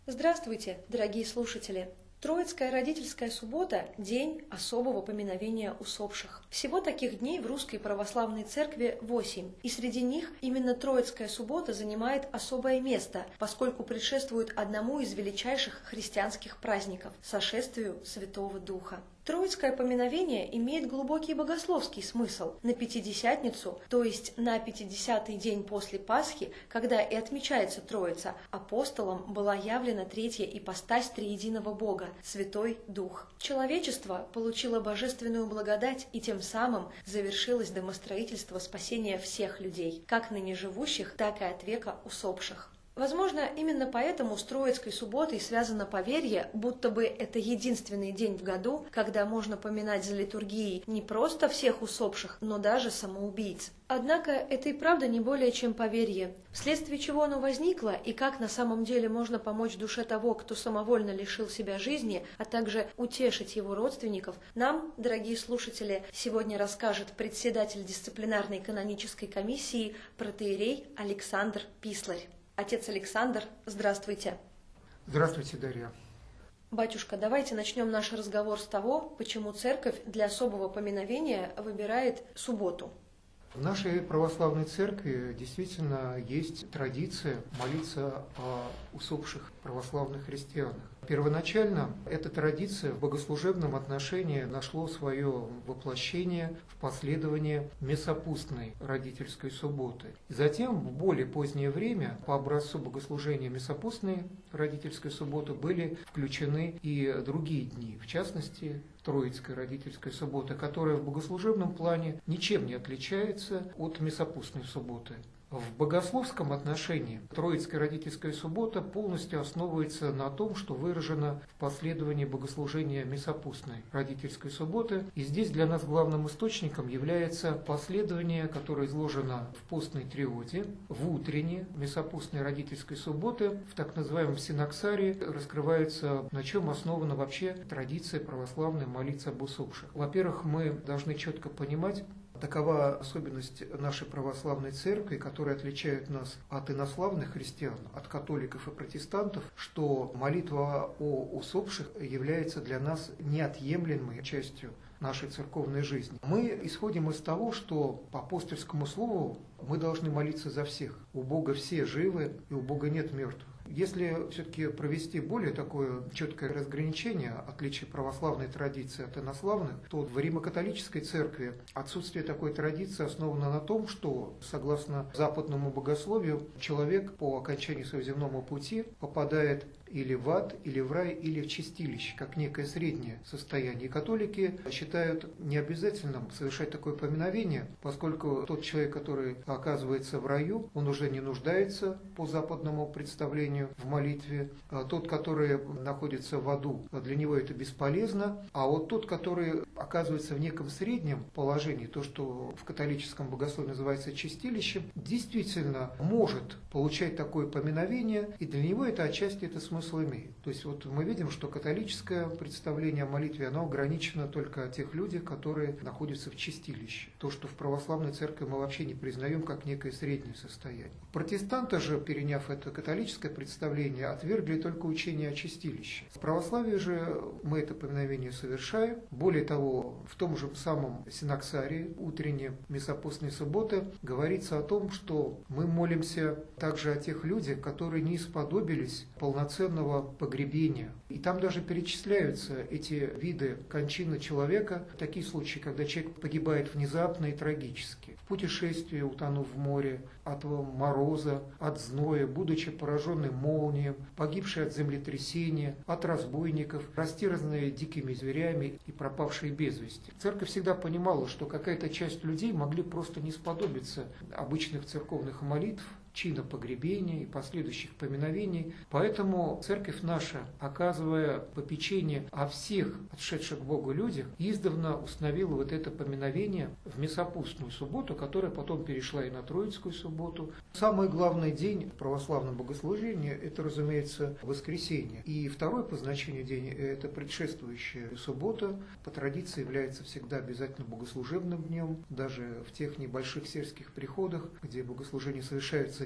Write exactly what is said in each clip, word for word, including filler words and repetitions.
Здравствуйте, дорогие слушатели! Троицкая родительская суббота – день особого поминовения усопших. Всего таких дней в Русской Православной Церкви восемь, и среди них именно Троицкая суббота занимает особое место, поскольку предшествует одному из величайших христианских праздников – сошествию Святого Духа. Троицкое поминовение имеет глубокий богословский смысл. На Пятидесятницу, то есть на пятидесятый день после Пасхи, когда и отмечается Троица, апостолам была явлена третья ипостась триединого Бога – Святой Дух. Человечество получило божественную благодать, и тем самым завершилось домостроительство спасения всех людей, как ныне живущих, так и от века усопших. Возможно, именно поэтому с Троицкой субботой связано поверье, будто бы это единственный день в году, когда можно поминать за литургией не просто всех усопших, но даже самоубийц. Однако это и правда не более чем поверье, вследствие чего оно возникло и как на самом деле можно помочь душе того, кто самовольно лишил себя жизни, а также утешить его родственников, нам, дорогие слушатели, сегодня расскажет председатель дисциплинарной канонической комиссии протоиерей Александр Писларь. Отец Александр, здравствуйте. Здравствуйте, Дарья. Батюшка, давайте начнем наш разговор с того, почему Церковь для особого поминовения выбирает субботу. В нашей православной церкви действительно есть традиция молиться о усопших православных христианах. Первоначально эта традиция в богослужебном отношении нашло свое воплощение в последовании Месопустной родительской субботы. Затем, в более позднее время, по образцу богослужения Месопустной родительской субботы были включены и другие дни, в частности, Троицкая родительская суббота, которая в богослужебном плане ничем не отличается от Месопустной субботы. В богословском отношении Троицкая родительская суббота полностью основывается на том, что выражено в последовании богослужения Месопустной родительской субботы. И здесь для нас главным источником является последование, которое изложено в постной триоде, в утренне Месопустной родительской субботы, в так называемом синоксарии раскрывается, на чем основана вообще традиция православной молиться об усопших. Во-первых, мы должны четко понимать, такова особенность нашей православной церкви, которая отличает нас от инославных христиан, от католиков и протестантов, что молитва о усопших является для нас неотъемлемой частью нашей церковной жизни. Мы исходим из того, что по апостольскому слову мы должны молиться за всех. У Бога все живы, и у Бога нет мертвых. Если все-таки провести более такое четкое разграничение, отличие православной традиции от инославных, то в Римо-католической церкви отсутствие такой традиции основано на том, что, согласно западному богословию, человек по окончании своего земного пути попадает или в ад, или в рай, или в чистилище, как некое среднее состояние. И католики считают необязательным совершать такое поминовение, поскольку тот человек, который оказывается в раю, он уже не нуждается по западному представлению в молитве. А тот, который находится в аду, для него это бесполезно. А вот тот, который оказывается в неком среднем положении, то, что в католическом богословии называется чистилищем, действительно может получать такое поминовение, и для него это отчасти это смысл имеет. То есть вот мы видим, что католическое представление о молитве, оно ограничено только о тех людях, которые находятся в чистилище. То, что в православной церкви мы вообще не признаем как некое среднее состояние. Протестанты же, переняв это католическое представление, отвергли только учение о чистилище. В православии же мы это поминовение совершаем. Более того, в том же самом синоксарии, утренней Месопустной субботы, говорится о том, что мы молимся также о тех людях, которые не исподобились полноценного погребения. И там даже перечисляются эти виды кончины человека, такие случаи, когда человек погибает внезапно и трагически. В путешествии, утонув в море, от мороза, от зноя, будучи пораженным молнием, погибший от землетрясения, от разбойников, растерзанные дикими зверями и пропавшие без вести. Церковь всегда понимала, что какая-то часть людей могли просто не сподобиться обычных церковных молитв, чина погребения и последующих поминовений. Поэтому церковь наша, оказывая попечение о всех отшедших к Богу людях, издавна установила вот это поминовение в Месопустную субботу, которая потом перешла и на Троицкую субботу. Самый главный день в православном богослужении – это, разумеется, воскресенье. И второй по значению день – это предшествующая суббота. По традиции является всегда обязательно богослужебным днем, даже в тех небольших сельских приходах, где богослужения совершаются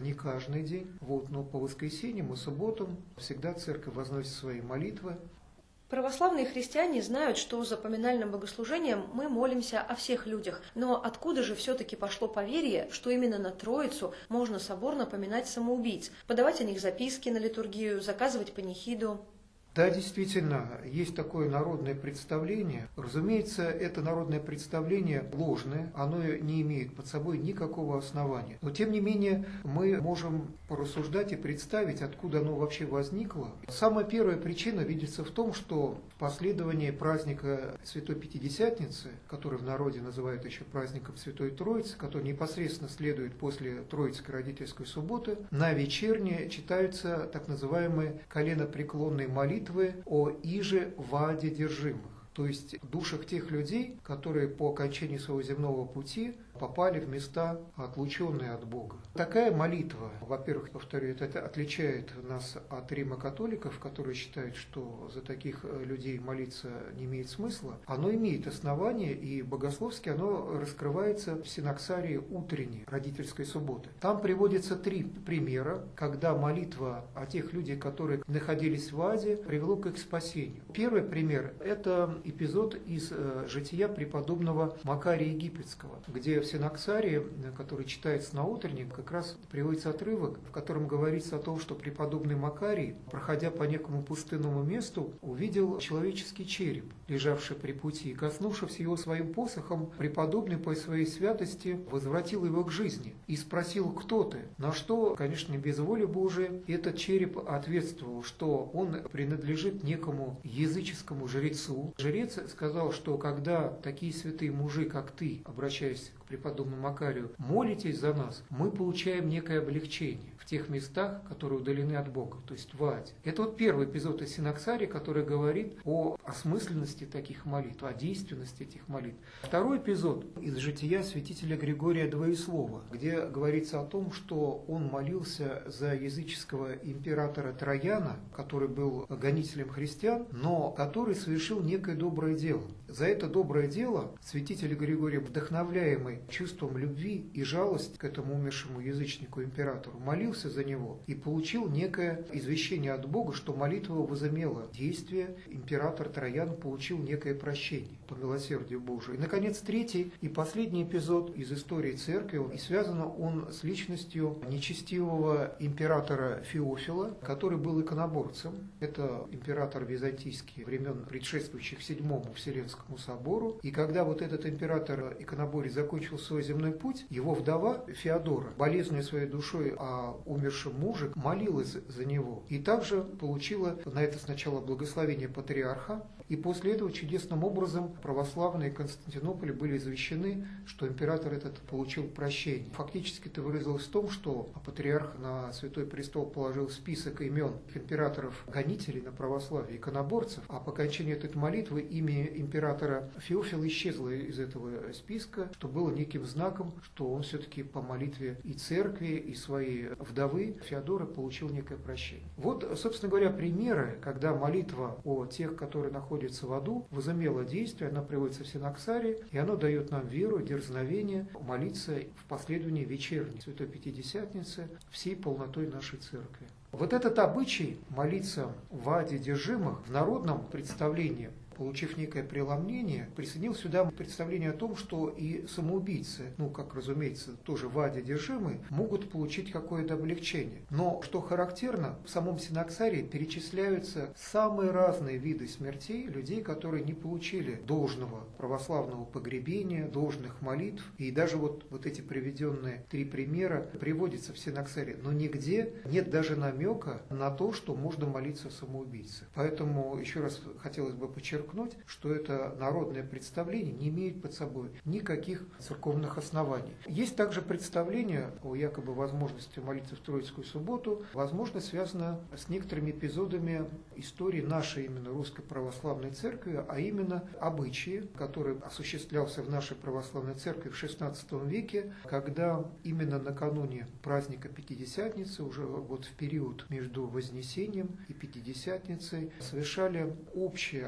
не каждый день, вот, но по воскресеньям и субботам всегда церковь возносит свои молитвы. Православные христиане знают, что за поминальным богослужением мы молимся о всех людях. Но откуда же все-таки пошло поверье, что именно на Троицу можно соборно поминать самоубийц, подавать о них записки на литургию, заказывать панихиду? Да, действительно, есть такое народное представление. Разумеется, это народное представление ложное, оно не имеет под собой никакого основания. Но, тем не менее, мы можем порассуждать и представить, откуда оно вообще возникло. Самая первая причина видится в том, что в последовании праздника Святой Пятидесятницы, который в народе называют еще праздником Святой Троицы, который непосредственно следует после Троицкой родительской субботы, на вечерне читаются так называемые коленопреклонные молитвы о иже ваде держимых, то есть душах тех людей, которые по окончании своего земного пути попали в места, отлученные от Бога. Такая молитва, во-первых, повторю, это отличает нас от римо-католиков, которые считают, что за таких людей молиться не имеет смысла. Оно имеет основание, и богословски оно раскрывается в синоксарии утренней родительской субботы. Там приводится три примера, когда молитва о тех людях, которые находились в аде, привело к их спасению. Первый пример – это эпизод из э, жития преподобного Макария Египетского, где в синоксарии, который читается на утренник, как раз приводится отрывок, в котором говорится о том, что преподобный Макарий, проходя по некому пустынному месту, увидел человеческий череп, лежавший при пути, и, коснувшись его своим посохом, преподобный по своей святости возвратил его к жизни и спросил: «Кто ты?». На что, конечно, без воли Божией, этот череп ответствовал, что он принадлежит некому языческому жрецу. Жрец сказал, что когда такие святые мужи, как ты, обращаясь к преподобному Макарию, молитесь за нас, мы получаем некое облегчение в тех местах, которые удалены от Бога, то есть в аде. Это вот первый эпизод из синоксария, который говорит о осмысленности таких молитв, о действенности этих молитв. Второй эпизод из жития святителя Григория Двоеслова, где говорится о том, что он молился за языческого императора Трояна, который был гонителем христиан, но который совершил некое доброе дело. За это доброе дело святитель Григорий, вдохновляемый чувством любви и жалости к этому умершему язычнику-императору, молился за него и получил некое извещение от Бога, что молитва его возымела действие, император Троян получил некое прощение по милосердию Божию. И, наконец, третий и последний эпизод из истории церкви, и связан он с личностью нечестивого императора Феофила, который был иконоборцем. Это император византийский времен, предшествующих седьмому Вселенскому собору. И когда вот этот император-иконоборец закончил свой земной путь, его вдова Феодора, болезненная своей душой о умершем муже, молилась за него. И также получила на это сначала благословение патриарха, и после этого чудесным образом православные Константинополя были извещены, что император этот получил прощение. Фактически это выразилось в том, что патриарх на Святой Престол положил список имен императоров-гонителей на православие, иконоборцев, а по окончании этой молитвы имя императора Феофила исчезло из этого списка, что было неким знаком, что он все-таки по молитве и церкви, и своей вдовы Феодоры получил некое прощение. Вот, собственно говоря, примеры, когда молитва о тех, которые находятся в аду, возымела действие, она приводится в синоксарии, и оно дает нам веру, дерзновение молиться в последовании вечерней Святой Пятидесятницы всей полнотой нашей церкви. Вот этот обычай молиться в аде держимых в народном представлении, получив некое преломление, присоединил сюда представление о том, что и самоубийцы, ну, как разумеется, тоже в аде держимые, могут получить какое-то облегчение. Но, что характерно, в самом синоксарии перечисляются самые разные виды смертей людей, которые не получили должного православного погребения, должных молитв. И даже вот, вот эти приведенные три примера приводятся в синоксарии. Но нигде нет даже намека на то, что можно молиться о самоубийце. Поэтому еще раз хотелось бы подчеркнуть, что это народное представление не имеет под собой никаких церковных оснований. Есть также представление о якобы возможности молиться в Троицкую субботу, возможно, связано с некоторыми эпизодами истории нашей именно Русской Православной Церкви, а именно обычаи, который осуществлялся в нашей Православной Церкви в шестнадцатом веке, когда именно накануне праздника Пятидесятницы, уже вот в период между Вознесением и Пятидесятницей, совершали общее отпевание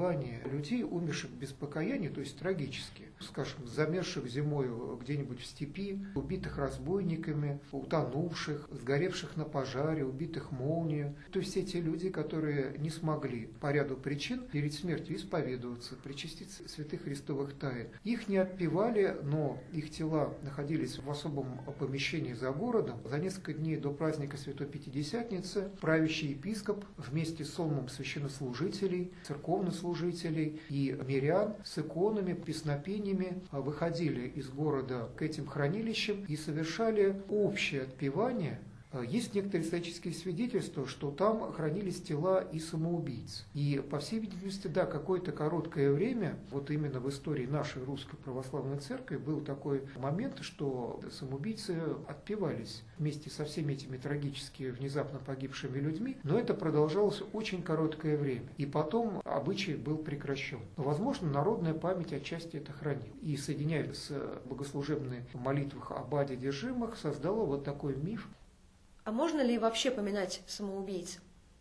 отпевание людей, умерших без покаяния, то есть трагически, скажем, замерзших зимою где-нибудь в степи, убитых разбойниками, утонувших, сгоревших на пожаре, убитых молнией. То есть эти люди, которые не смогли по ряду причин перед смертью исповедоваться, причаститься святых христовых тайн. Их не отпевали, но их тела находились в особом помещении за городом. За несколько дней до праздника Святой Пятидесятницы правящий епископ вместе с сонмом священнослужителей, церковнослужителей и мирян с иконами, песнопениями выходили из города к этим хранилищам и совершали общее отпевание. Есть некоторые исторические свидетельства, что там хранились тела и самоубийц. И, по всей видимости, да, какое-то короткое время, вот именно в истории нашей Русской Православной Церкви, был такой момент, что самоубийцы отпевались вместе со всеми этими трагически внезапно погибшими людьми, но это продолжалось очень короткое время. И потом обычай был прекращен. Но, возможно, народная память отчасти это хранила. И, соединяясь с богослужебной молитвах об аде одержимых, создала вот такой миф. А можно ли вообще поминать самоубийц?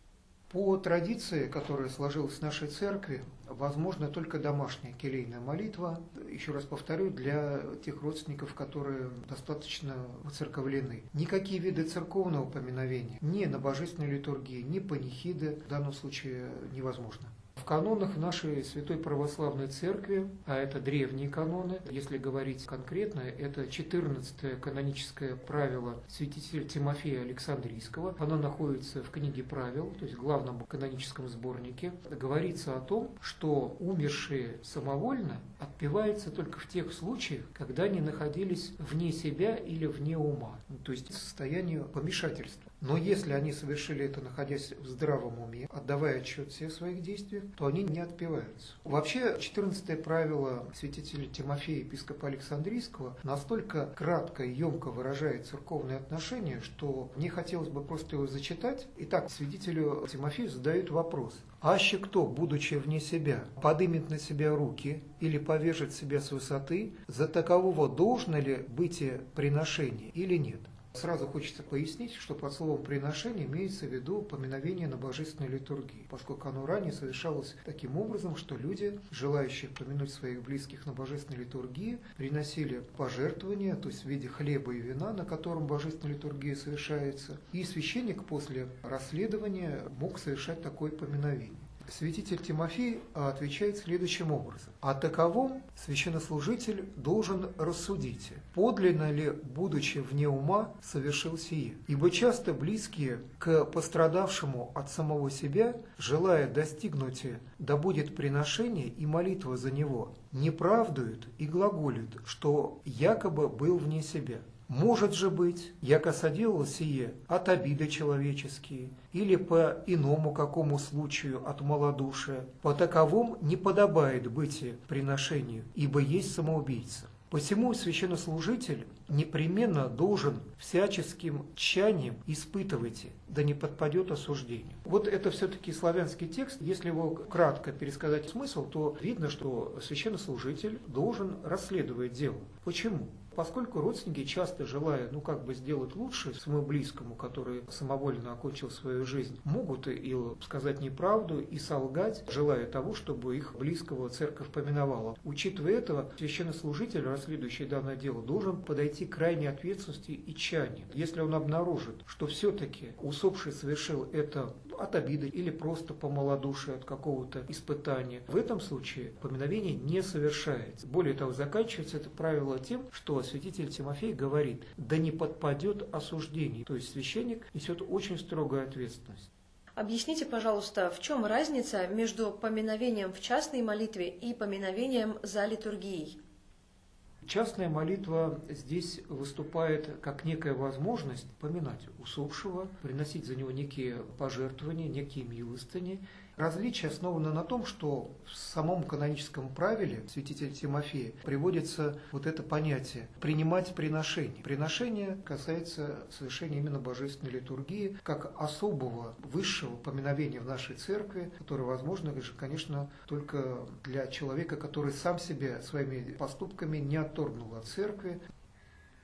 По традиции, которая сложилась в нашей церкви, возможно только домашняя келейная молитва. Еще раз повторю, для тех родственников, которые достаточно воцерковлены. Никакие виды церковного поминовения, ни на божественной литургии, ни панихиды в данном случае невозможно. В канонах нашей Святой Православной Церкви, а это древние каноны, если говорить конкретно, это четырнадцатое каноническое правило святителя Тимофея Александрийского. Оно находится в книге правил, то есть в главном каноническом сборнике. Говорится о том, что умершие самовольно отпеваются только в тех случаях, когда они находились вне себя или вне ума, то есть в состоянии помешательства. Но если они совершили это, находясь в здравом уме, отдавая отчет всех своих действий, то они не отпеваются. Вообще, четырнадцатое правило святителя Тимофея, епископа Александрийского, настолько кратко и емко выражает церковные отношения, что мне хотелось бы просто его зачитать. Итак, святителю Тимофею задают вопрос. «Аще кто, будучи вне себя, подымет на себя руки или повержет себя с высоты, за такового должно ли быть приношение или нет?» Сразу хочется пояснить, что под словом «приношение» имеется в виду поминовение на божественной литургии, поскольку оно ранее совершалось таким образом, что люди, желающие помянуть своих близких на божественной литургии, приносили пожертвования, то есть в виде хлеба и вина, на котором божественная литургия совершается, и священник после расследования мог совершать такое поминовение. Святитель Тимофей отвечает следующим образом. «О таковом священнослужитель должен рассудить, подлинно ли, будучи вне ума, совершил сие. Ибо часто близкие к пострадавшему от самого себя, желая достигнуть, да будет приношение и молитва за него, неправдуют и глаголют, что якобы был вне себя. Может же быть, яко соделал сие от обиды человеческие, или по иному какому случаю от малодушия, по таковому не подобает быть приношению, ибо есть самоубийца. Посему священнослужитель непременно должен всяческим тщанием испытывать, да не подпадет осуждению». Вот это все-таки славянский текст. Если его кратко пересказать смысл, то видно, что священнослужитель должен расследовать дело. Почему? Поскольку родственники, часто желая, ну как бы сделать лучше своему близкому, который самовольно окончил свою жизнь, могут и сказать неправду, и солгать, желая того, чтобы их близкого церковь поминовала. Учитывая это, священнослужитель, расследующий данное дело, должен подойти к крайней ответственности и тщанию. Если он обнаружит, что все-таки усопший совершил это от обиды или просто по малодушию от какого-то испытания, в этом случае поминовение не совершается. Более того, заканчивается это правило тем, что святитель Тимофей говорит: «Да не подпадет осуждению». То есть священник несет очень строгую ответственность. Объясните, пожалуйста, в чем разница между поминовением в частной молитве и поминовением за литургией? Частная молитва здесь выступает как некая возможность поминать усопшего, приносить за него некие пожертвования, некие милостыни. Различие основано на том, что в самом каноническом правиле святителя Тимофея приводится вот это понятие «принимать приношение». Приношение касается совершения именно божественной литургии, как особого, высшего поминовения в нашей церкви, которое возможно, конечно, только для человека, который сам себя своими поступками не отторгнул от церкви. В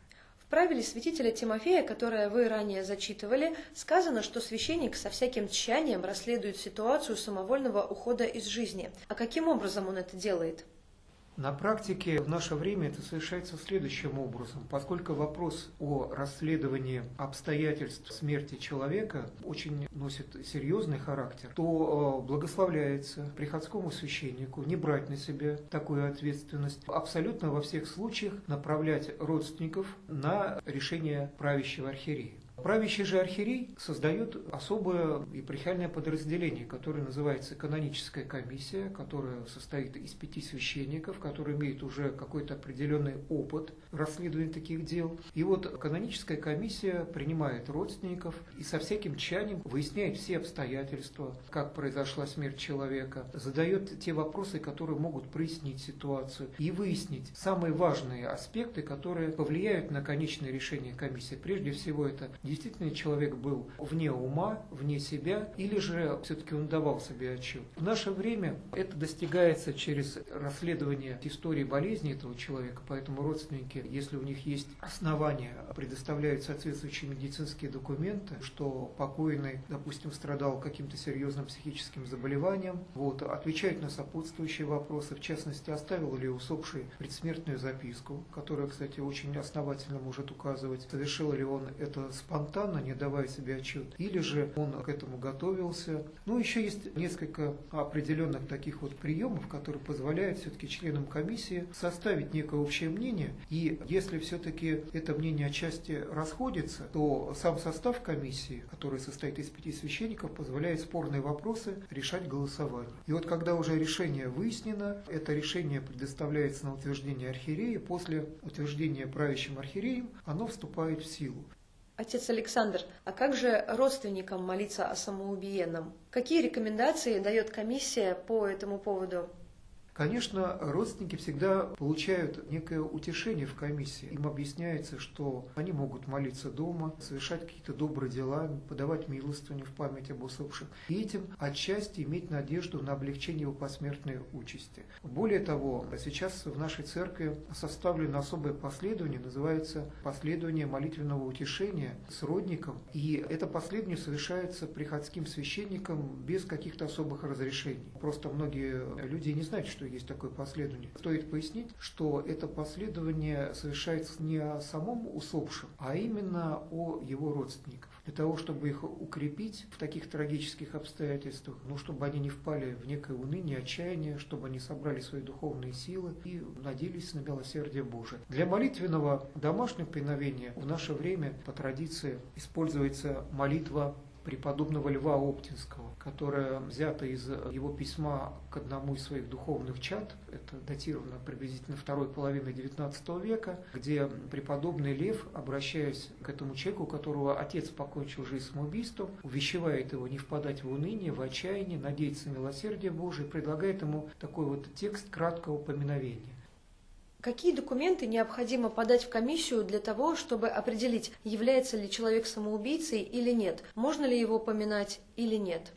правиле святителя Тимофея, которое вы ранее зачитывали, сказано, что священник со всяким тщанием расследует ситуацию самовольного ухода из жизни. А каким образом он это делает? На практике в наше время это совершается следующим образом. Поскольку вопрос о расследовании обстоятельств смерти человека очень носит серьезный характер, то благословляется приходскому священнику не брать на себя такую ответственность, абсолютно во всех случаях направлять родственников на решение правящего архиерея. Правящий же архиерей создает особое епархиальное подразделение, которое называется каноническая комиссия, которая состоит из пяти священников, которые имеют уже какой-то определенный опыт расследования таких дел. И вот каноническая комиссия принимает родственников и со всяким тщанием выясняет все обстоятельства, как произошла смерть человека, задает те вопросы, которые могут прояснить ситуацию и выяснить самые важные аспекты, которые повлияют на конечное решение комиссии. Прежде всего, это действительно человек был вне ума, вне себя, или же все-таки он давал себе отчет. В наше время это достигается через расследование истории болезни этого человека, поэтому родственники, если у них есть основания, предоставляют соответствующие медицинские документы, что покойный, допустим, страдал каким-то серьезным психическим заболеванием, вот, отвечают на сопутствующие вопросы, в частности, оставил ли усопший предсмертную записку, которая, кстати, очень основательно может указывать, совершил ли он это спонтанно, спонтанно, не давая себе отчет, или же он к этому готовился. Ну, еще есть несколько определенных таких вот приемов, которые позволяют все-таки членам комиссии составить некое общее мнение, и если все-таки это мнение отчасти расходится, то сам состав комиссии, который состоит из пяти священников, позволяет спорные вопросы решать голосованием. И вот когда уже решение выяснено, это решение предоставляется на утверждение архиерея, после утверждения правящим архиереем оно вступает в силу. Отец Александр, а как же родственникам молиться о самоубиенном? Какие рекомендации дает комиссия по этому поводу? Конечно, родственники всегда получают некое утешение в комиссии. Им объясняется, что они могут молиться дома, совершать какие-то добрые дела, подавать милостыню в память об усопших, и этим отчасти иметь надежду на облегчение его посмертной участи. Более того, сейчас в нашей церкви составлено особое последование, называется последование молитвенного утешения с родником, и это последование совершается приходским священником без каких-то особых разрешений. Просто многие люди не знают, что есть такое последование. Стоит пояснить, что это последование совершается не о самом усопшем, а именно о его родственниках. Для того, чтобы их укрепить в таких трагических обстоятельствах, ну, чтобы они не впали в некое уныние, отчаяние, чтобы они собрали свои духовные силы и надеялись на милосердие Божие. Для молитвенного домашнего поминовения в наше время по традиции используется молитва преподобного Льва Оптинского, которая взята из его письма к одному из своих духовных чад, это датировано приблизительно второй половины девятнадцатого века, где преподобный Лев, обращаясь к этому человеку, у которого отец покончил жизнь самоубийством, увещевает его не впадать в уныние, в отчаяние, надеяться на милосердие Божие, предлагает ему такой вот текст краткого поминовения. Какие документы необходимо подать в комиссию для того, чтобы определить, является ли человек самоубийцей или нет, можно ли его поминать или нет?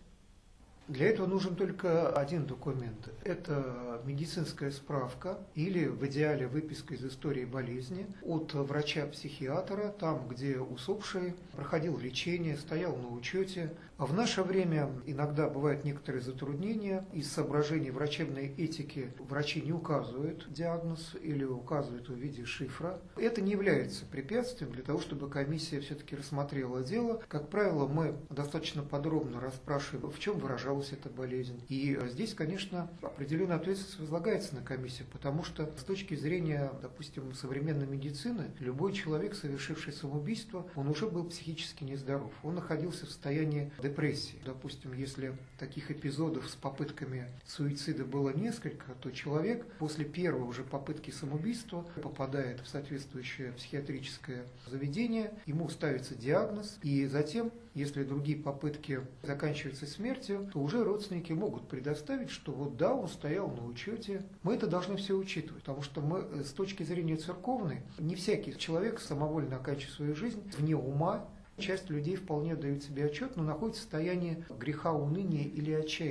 Для этого нужен только один документ. Это медицинская справка или в идеале выписка из истории болезни от врача-психиатра, там, где усопший проходил лечение, стоял на учете. А в наше время иногда бывают некоторые затруднения. Из соображений врачебной этики врачи не указывают диагноз или указывают в виде шифра. Это не является препятствием для того, чтобы комиссия все-таки рассмотрела дело. Как правило, мы достаточно подробно расспрашиваем, в чем выражалась эта болезнь. И здесь, конечно, определенная ответственность возлагается на комиссию, потому что с точки зрения, допустим, современной медицины, любой человек, совершивший самоубийство, он уже был психически нездоров. Он находился в состоянии депрессии. Допустим, если таких эпизодов с попытками суицида было несколько, то человек после первой уже попытки самоубийства попадает в соответствующее психиатрическое заведение, ему ставится диагноз, и затем, если другие попытки заканчиваются смертью, то уже родственники могут предоставить, что вот да, он стоял на учете. Мы это должны все учитывать, потому что мы с точки зрения церковной, не всякий человек самовольно оканчивает свою жизнь вне ума. Часть людей вполне дают себе отчет, но находится в состоянии греха, уныния или отчаяния.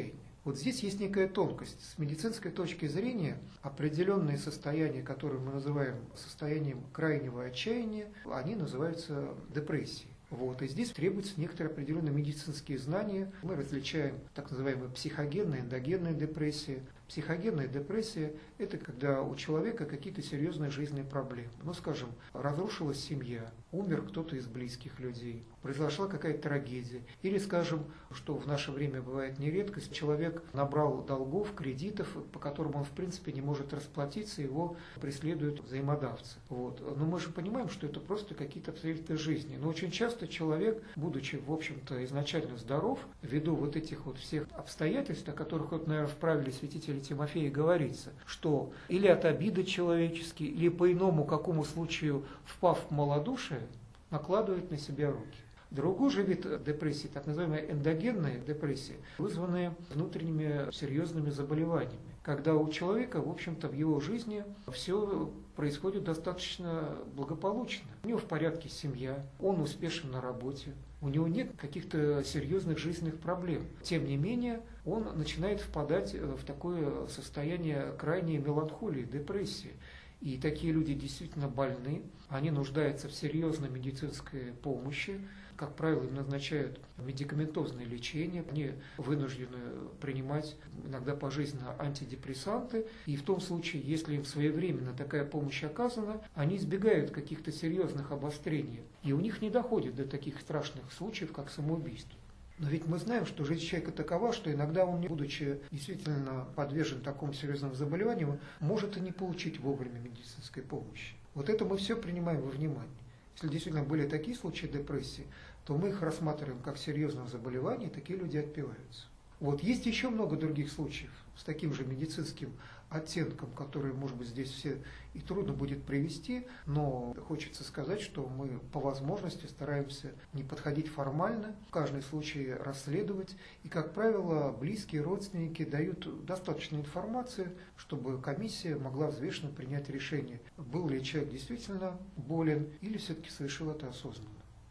Вот здесь есть некая тонкость. С медицинской точки зрения определенные состояния, которые мы называем состоянием крайнего отчаяния, они называются депрессией. Вот. И здесь требуются некоторые определенные медицинские знания. Мы различаем так называемые психогенные, эндогенные депрессии. Психогенная депрессия – это когда у человека какие-то серьезные жизненные проблемы. Ну, скажем, разрушилась семья, умер кто-то из близких людей, произошла какая-то трагедия. Или, скажем, что в наше время бывает не редкость, человек набрал долгов, кредитов, по которым он, в принципе, не может расплатиться, его преследуют взаимодавцы. Вот. Но мы же понимаем, что это просто какие-то обстоятельства жизни. Но очень часто человек, будучи, в общем-то, изначально здоров, ввиду вот этих вот всех обстоятельств, о которых, вот, наверное, в правиле святителя Тимофея говорится, что или от обиды человеческой, или по иному какому случаю, впав в малодушие, накладывает на себя руки. Другой же вид депрессии, так называемая эндогенная депрессия, вызванная внутренними серьезными заболеваниями, когда у человека, в общем-то, в его жизни все происходит достаточно благополучно. У него в порядке семья, он успешен на работе, у него нет каких-то серьезных жизненных проблем. Тем не менее, он начинает впадать в такое состояние крайней меланхолии, депрессии. И такие люди действительно больны, они нуждаются в серьезной медицинской помощи. Как правило, им назначают медикаментозное лечение, они вынуждены принимать иногда пожизненно антидепрессанты, и в том случае, если им своевременно такая помощь оказана, они избегают каких-то серьезных обострений, и у них не доходит до таких страшных случаев, как самоубийство. Но ведь мы знаем, что жизнь человека такова, что иногда он, будучи действительно подвержен такому серьезному заболеванию, может и не получить вовремя медицинской помощи. Вот это мы все принимаем во внимание. Если действительно были такие случаи депрессии, то мы их рассматриваем как серьезное заболевание, и такие люди отпеваются. Вот есть еще много других случаев с таким же медицинским оттенком, которые, может быть, здесь все и трудно будет привести, но хочется сказать, что мы по возможности стараемся не подходить формально, каждый случай расследовать, и, как правило, близкие родственники дают достаточно информации, чтобы комиссия могла взвешенно принять решение, был ли человек действительно болен или все-таки совершил это осознанно.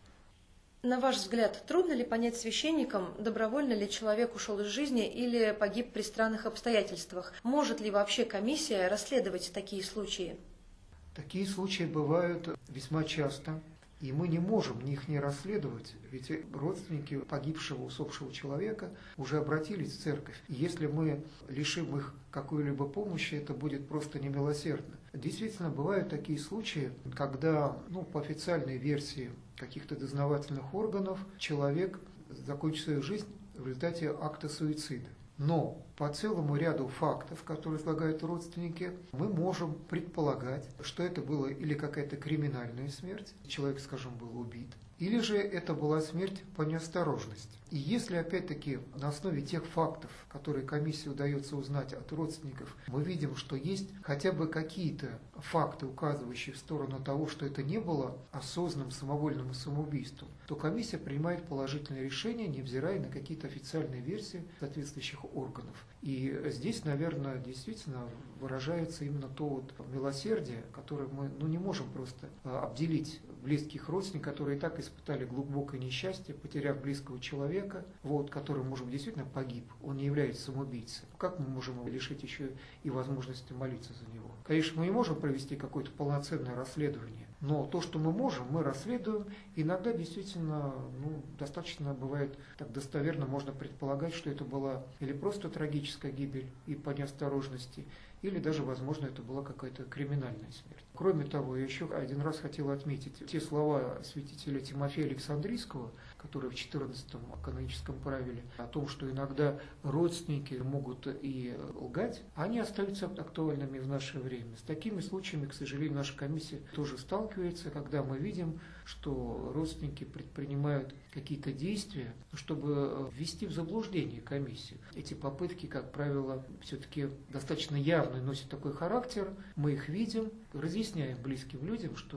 На ваш взгляд, трудно ли понять священникам, добровольно ли человек ушел из жизни или погиб при странных обстоятельствах? Может ли вообще комиссия расследовать такие случаи? Такие случаи бывают весьма часто, и мы не можем их не расследовать, ведь родственники погибшего, усопшего человека уже обратились в церковь. И если мы лишим их какой-либо помощи, это будет просто немилосердно. Действительно, бывают такие случаи, когда, ну, по официальной версии каких-то дознавательных органов, человек закончил свою жизнь в результате акта суицида. Но по целому ряду фактов, которые излагают родственники, мы можем предполагать, что это была или какая-то криминальная смерть, человек, скажем, был убит, или же это была смерть по неосторожности. И если, опять-таки, на основе тех фактов, которые комиссии удается узнать от родственников, мы видим, что есть хотя бы какие-то факты, указывающие в сторону того, что это не было осознанным самовольным самоубийством, то комиссия принимает положительное решение, невзирая на какие-то официальные версии соответствующих органов. И здесь, наверное, действительно выражается именно то вот милосердие, которое мы, ну, не можем просто обделить близких родственников, которые и так испытали глубокое несчастье, потеряв близкого человека, вот, который, может быть, действительно погиб, он не является самоубийцей. Как мы можем его лишить еще и возможности молиться за него? Конечно, мы не можем провести какое-то полноценное расследование, но то, что мы можем, мы расследуем. Иногда действительно, ну, достаточно бывает так достоверно, можно предполагать, что это была или просто трагическая гибель и по неосторожности, или даже, возможно, это была какая-то криминальная смерть. Кроме того, я еще один раз хотел отметить те слова святителя Тимофея Александрийского, которые в четырнадцатом каноническом правиле, о том, что иногда родственники могут и лгать, они остаются актуальными в наше время. С такими случаями, к сожалению, наша комиссия тоже сталкивается, когда мы видим, что родственники предпринимают какие-то действия, чтобы ввести в заблуждение комиссию. Эти попытки, как правило, все-таки достаточно явно носят такой характер, мы их видим, разъясняем близким людям, что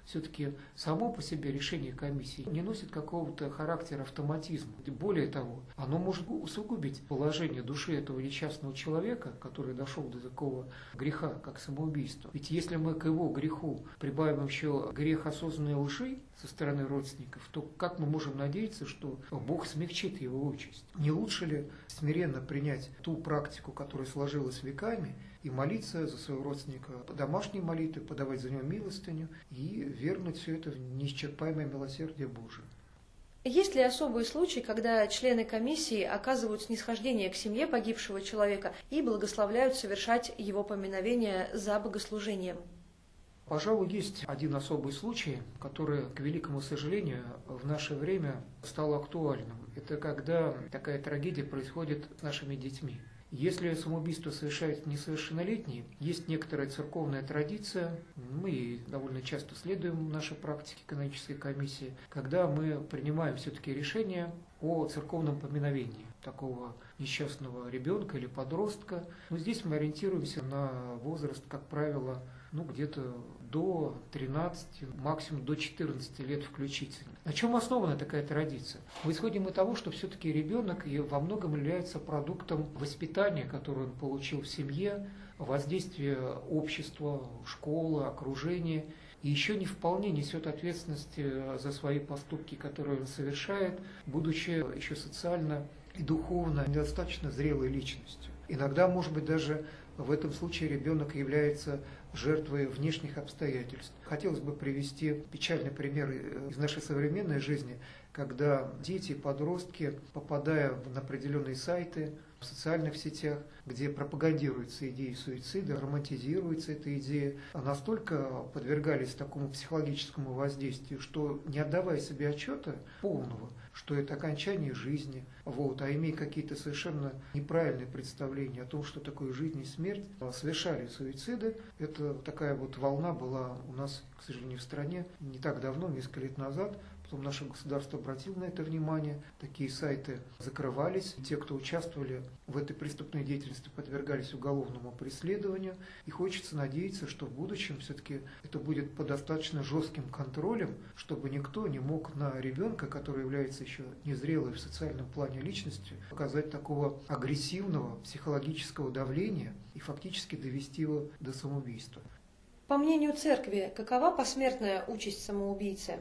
все-таки само по себе решение комиссии не носит какого-то характера автоматизма. Более того, оно может усугубить положение души этого несчастного человека, который дошел до такого греха, как самоубийство. Ведь если мы к его греху прибавим еще грех осознанной лжи со стороны родственников, то как мы можем надеяться, что Бог смягчит его участь? Не лучше ли смиренно принять ту практику, которая сложилась веками, и молиться за своего родственника по домашней молитве, подавать за него милостыню и вернуть все это в неисчерпаемое милосердие Божие? Есть ли особые случаи, когда члены комиссии оказывают снисхождение к семье погибшего человека и благословляют совершать его поминовение за богослужением? Пожалуй, есть один особый случай, который, к великому сожалению, в наше время стал актуальным. Это когда такая трагедия происходит с нашими детьми. Если самоубийство совершают несовершеннолетние, есть некоторая церковная традиция, мы довольно часто следуем нашей практике канонической комиссии, когда мы принимаем все-таки решение о церковном поминовении такого несчастного ребенка или подростка. Но здесь мы ориентируемся на возраст, как правило, ну, где-то до тринадцати, максимум до четырнадцати лет включительно. На чем основана такая традиция? Мы исходим из того, что все-таки ребенок и во многом является продуктом воспитания, которое он получил в семье, воздействия общества, школы, окружения, и еще не вполне несет ответственности за свои поступки, которые он совершает, будучи еще социально и духовно недостаточно зрелой личностью. Иногда, может быть, даже в этом случае ребенок является жертвой внешних обстоятельств. Хотелось бы привести печальный пример из нашей современной жизни, когда дети, подростки, попадая на определенные сайты в социальных сетях, где пропагандируются идеи суицида, романтизируется эта идея, настолько подвергались такому психологическому воздействию, что, не отдавая себе отчета полного, что это окончание жизни, вот, а имея какие-то совершенно неправильные представления о том, что такое жизнь и смерть, совершали суициды. Это такая вот волна была у нас, к сожалению, в стране не так давно, несколько лет назад. Потом наше государство обратило на это внимание, такие сайты закрывались, те, кто участвовали в этой преступной деятельности, подвергались уголовному преследованию, и хочется надеяться, что в будущем все-таки это будет под достаточно жестким контролем, чтобы никто не мог на ребенка, который является еще незрелой в социальном плане личностью, оказать такого агрессивного психологического давления и фактически довести его до самоубийства. По мнению церкви, какова посмертная участь самоубийцы?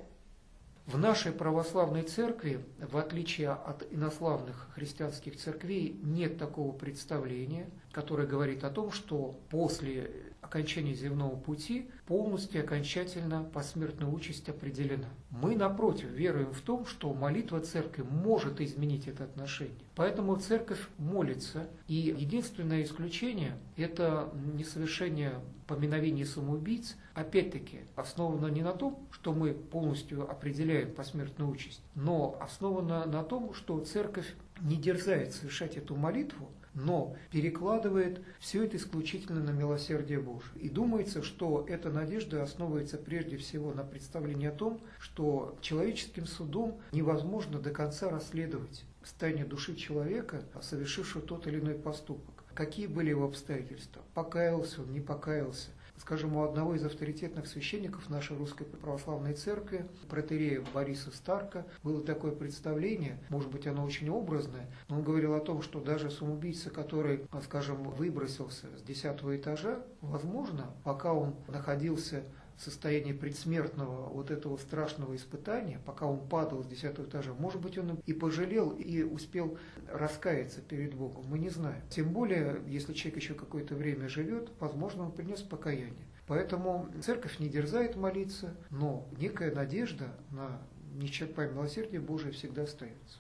В нашей православной церкви, в отличие от инославных христианских церквей, нет такого представления, которое говорит о том, что после окончания земного пути полностью окончательно посмертная участь определена. Мы, напротив, веруем в том, что молитва церкви может изменить это отношение. Поэтому церковь молится, и единственное исключение – это несовершение поминовения самоубийц, опять-таки, основано не на том, что мы полностью определяем посмертную участь, но основано на том, что церковь не дерзает совершать эту молитву, но перекладывает все это исключительно на милосердие Божие. И думается, что эта надежда основывается прежде всего на представлении о том, что человеческим судом невозможно до конца расследовать состояние души человека, совершившего тот или иной поступок. Какие были его обстоятельства? Покаялся он, не покаялся? Скажем, у одного из авторитетных священников нашей Русской Православной Церкви, протоиерея Бориса Старка, было такое представление, может быть, оно очень образное, но он говорил о том, что даже самоубийца, который, скажем, выбросился с десятого этажа, возможно, пока он находился в состоянии предсмертного вот этого страшного испытания, пока он падал с десятого этажа, может быть, он и пожалел, и успел раскаяться перед Богом, мы не знаем. Тем более, если человек еще какое-то время живет, возможно, он принес покаяние. Поэтому церковь не дерзает молиться, но некая надежда на неисчерпаемое милосердие Божие всегда остается.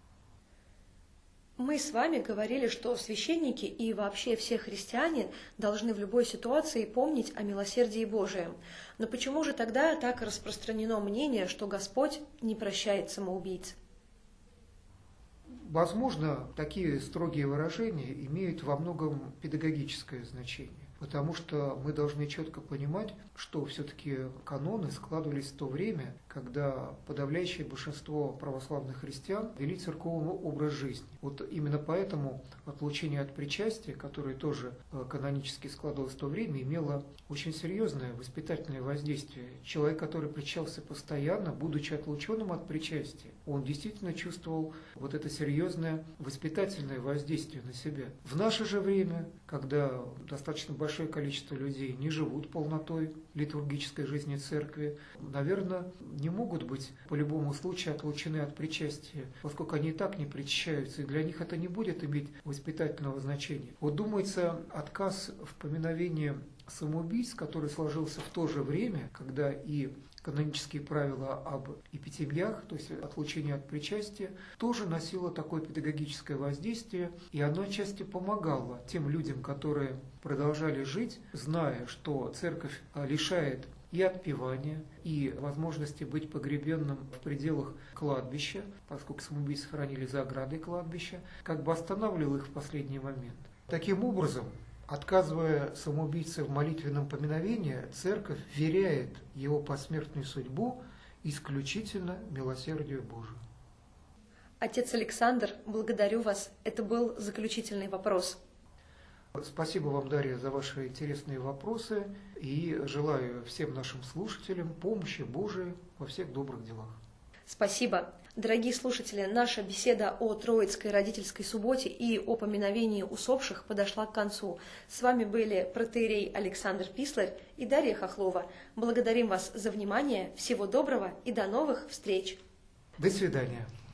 Мы с вами говорили, что священники и вообще все христиане должны в любой ситуации помнить о милосердии Божием. Но почему же тогда так распространено мнение, что Господь не прощает самоубийц? Возможно, такие строгие выражения имеют во многом педагогическое значение. потому что мы должны четко понимать, что все-таки каноны складывались в то время, когда подавляющее большинство православных христиан вели церковный образ жизни. Вот именно поэтому отлучение от причастия, которое тоже канонически складывалось в то время, имело очень серьезное воспитательное воздействие. Человек, который причащался постоянно, будучи отлученным от причастия, он действительно чувствовал вот это серьезное воспитательное воздействие на себя. В наше же время, когда достаточно большое количество людей не живут полнотой литургической жизни церкви, наверное, не могут быть по любому случаю отлучены от причастия, поскольку они и так не причащаются, и для них это не будет иметь воспитательного значения. Вот думается, отказ в поминовении самоубийц, который сложился в то же время, когда и канонические правила об эпитемьях, то есть отлучение от причастия, тоже носило такое педагогическое воздействие, и оно отчасти помогало тем людям, которые продолжали жить, зная, что церковь лишает и отпевания, и возможности быть погребенным в пределах кладбища, поскольку самоубийцы хоронили за оградой кладбища, как бы останавливал их в последний момент. Таким образом, отказывая самоубийце в молитвенном поминовении, церковь вверяет его посмертную судьбу исключительно милосердию Божию. Отец Александр, благодарю вас. Это был заключительный вопрос. Спасибо вам, Дарья, за ваши интересные вопросы, и желаю всем нашим слушателям помощи Божией во всех добрых делах. Спасибо. Дорогие слушатели, наша беседа о Троицкой родительской субботе и о поминовении усопших подошла к концу. С вами были протоиерей Александр Писларь и Дарья Хохлова. Благодарим вас за внимание, всего доброго и до новых встреч. До свидания.